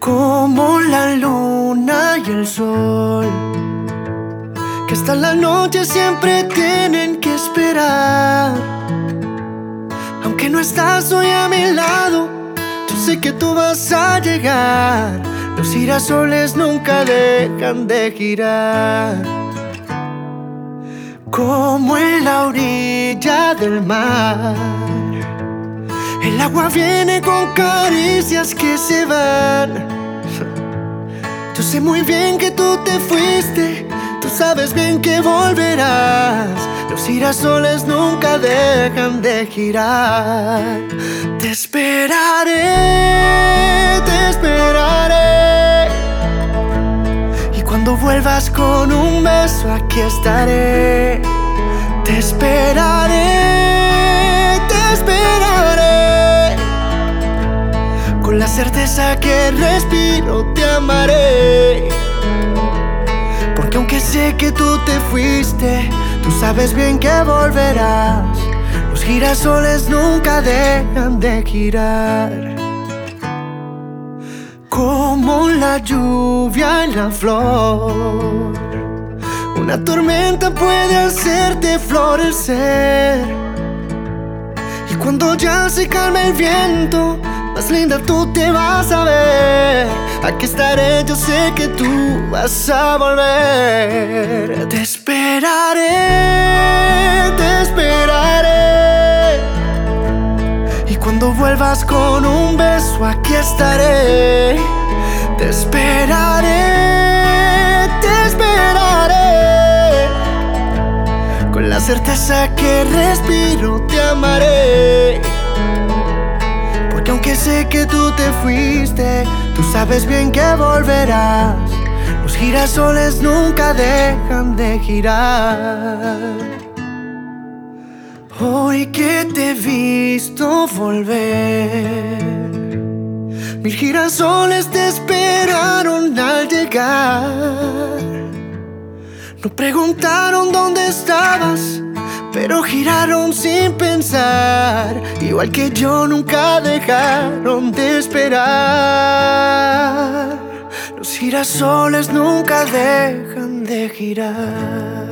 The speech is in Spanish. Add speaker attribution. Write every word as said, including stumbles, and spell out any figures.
Speaker 1: como la luna y el sol, que hasta la noche siempre tienen que esperar. Aunque no estás hoy a mi lado, yo sé que tú vas a llegar. Los girasoles nunca dejan de girar, como en la orilla del mar. El agua viene con caricias que se van. Yo sé muy bien que tú te fuiste, tú sabes bien que volverás. Los girasoles nunca dejan de girar. Te esperaré, te esperaré, y cuando vuelvas con un beso aquí estaré. Te esperaré, te esperaré, con la certeza que respiro te amaré. Porque aunque sé que tú te fuiste, tú sabes bien que volverás. Los girasoles nunca dejan de girar, como la lluvia en la flor. Una tormenta puede hacerte florecer, y cuando ya se calme el viento, más linda tú te vas a ver. Aquí estaré, yo sé que tú vas a volver. Te esperaré, te esperaré, y cuando vuelvas con un beso aquí estaré. Te esperaré, te esperaré, con la certeza que respiro te amaré. Porque aunque sé que tú te fuiste, tú sabes bien que volverás. Los girasoles nunca dejan de girar. Hoy que te he visto volver, mil girasoles te esperaron al llegar. No preguntaron dónde estabas, pero giraron sin pensar. Igual que yo, nunca dejaron de esperar. Los girasoles nunca dejan de girar.